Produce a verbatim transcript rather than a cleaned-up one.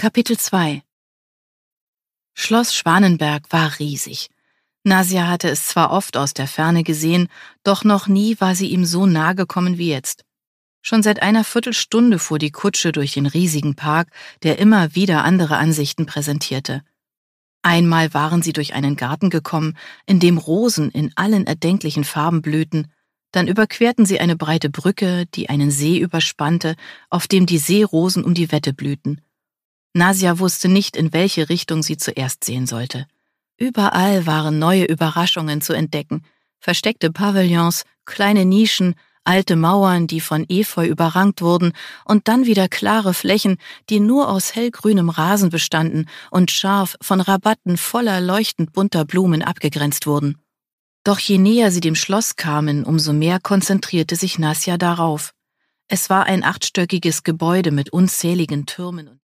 Kapitel zwei. Schloss Schwanenberg war riesig. Nasia hatte es zwar oft aus der Ferne gesehen, doch noch nie war sie ihm so nahe gekommen wie jetzt. Schon seit einer Viertelstunde fuhr die Kutsche durch den riesigen Park, der immer wieder andere Ansichten präsentierte. Einmal waren sie durch einen Garten gekommen, in dem Rosen in allen erdenklichen Farben blühten. Dann überquerten sie eine breite Brücke, die einen See überspannte, auf dem die Seerosen um die Wette blühten. Nasia wusste nicht, in welche Richtung sie zuerst sehen sollte. Überall waren neue Überraschungen zu entdecken. Versteckte Pavillons, kleine Nischen, alte Mauern, die von Efeu überrankt wurden, und dann wieder klare Flächen, die nur aus hellgrünem Rasen bestanden und scharf von Rabatten voller leuchtend bunter Blumen abgegrenzt wurden. Doch je näher sie dem Schloss kamen, umso mehr konzentrierte sich Nasia darauf. Es war ein achtstöckiges Gebäude mit unzähligen Türmen und